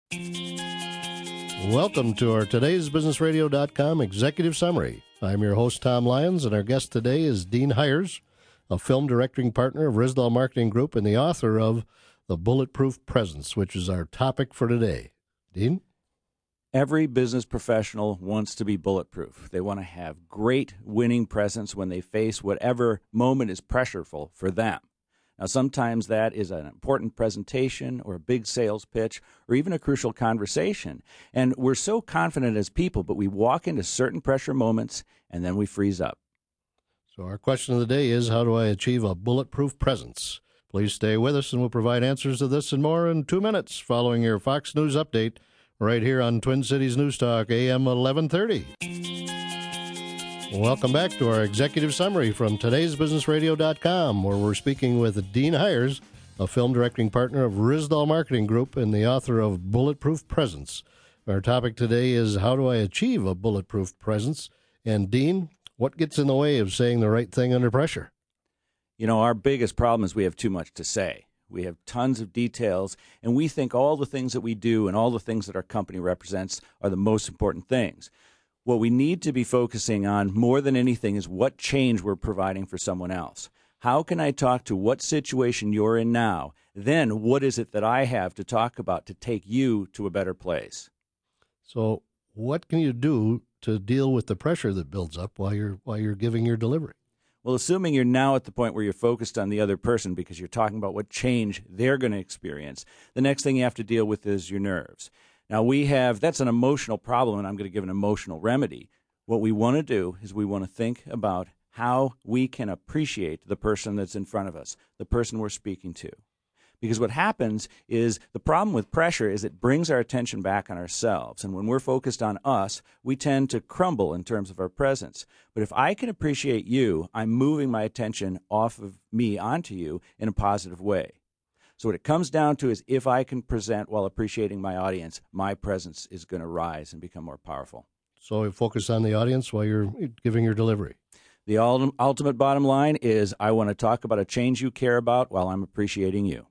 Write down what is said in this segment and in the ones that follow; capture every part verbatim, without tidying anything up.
Welcome to our today's business radio dot com executive summary. I'm your host, Tom Lyons, and our guest today is Dean Hyers, a film directing partner of Risdall Marketing Group and the author of The Bulletproof Presence, which is our topic for today. Dean? Every business professional wants to be bulletproof. They want to have great winning presence when they face whatever moment is pressureful for them. Now, sometimes that is an important presentation or a big sales pitch or even a crucial conversation. And we're so confident as people, but we walk into certain pressure moments and then we freeze up. So our question of the day is, how do I achieve a bulletproof presence? Please stay with us and we'll provide answers to this and more in two minutes following your Fox News update right here on Twin Cities News Talk, A M eleven thirty. Welcome back to our executive summary from today's business radio dot com, where we're speaking with Dean Hyers, a film directing partner of Risdall Marketing Group and the author of Bulletproof Presence. Our topic today is, how do I achieve a bulletproof presence? And Dean, what gets in the way of saying the right thing under pressure? You know, our biggest problem is we have too much to say. We have tons of details, and we think all the things that we do and all the things that our company represents are the most important things. What we need to be focusing on more than anything is what change we're providing for someone else. How can I talk to what situation you're in now? Then what is it that I have to talk about to take you to a better place? So what can you do to deal with the pressure that builds up while you're while you're giving your delivery? Well, assuming you're now at the point where you're focused on the other person because you're talking about what change they're going to experience, the next thing you have to deal with is your nerves. Now, we have, that's an emotional problem, and I'm going to give an emotional remedy. What we want to do is we want to think about how we can appreciate the person that's in front of us, the person we're speaking to. Because what happens is the problem with pressure is it brings our attention back on ourselves. And when we're focused on us, we tend to crumble in terms of our presence. But if I can appreciate you, I'm moving my attention off of me onto you in a positive way. So what it comes down to is if I can present while appreciating my audience, my presence is going to rise and become more powerful. So you focus on the audience while you're giving your delivery. The ultimate bottom line is I want to talk about a change you care about while I'm appreciating you.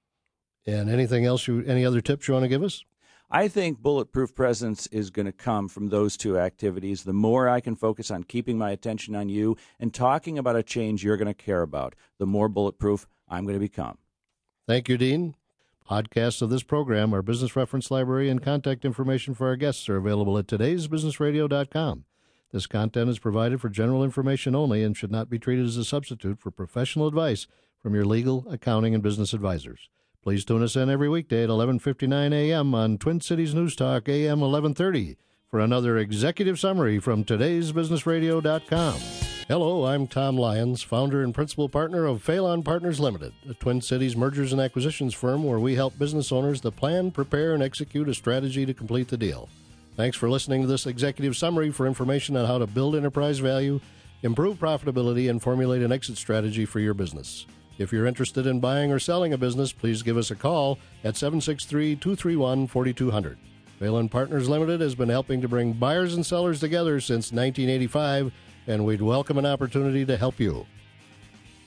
And anything else, you, any other tips you want to give us? I think bulletproof presence is going to come from those two activities. The more I can focus on keeping my attention on you and talking about a change you're going to care about, the more bulletproof I'm going to become. Thank you, Dean. Podcasts of this program, our business reference library, and contact information for our guests are available at todays business radio dot com. This content is provided for general information only and should not be treated as a substitute for professional advice from your legal, accounting, and business advisors. Please tune us in every weekday at eleven fifty-nine a.m. on Twin Cities News Talk, A M eleven thirty, for another executive summary from todays business radio dot com. Hello, I'm Tom Lyons, founder and principal partner of Phelan Partners Limited, a Twin Cities mergers and acquisitions firm where we help business owners to plan, prepare, and execute a strategy to complete the deal. Thanks for listening to this executive summary. For information on how to build enterprise value, improve profitability, and formulate an exit strategy for your business. If you're interested in buying or selling a business, please give us a call at seven six three, two three one, four two zero zero. Phelan Partners Limited has been helping to bring buyers and sellers together since nineteen eighty-five, and we'd welcome an opportunity to help you.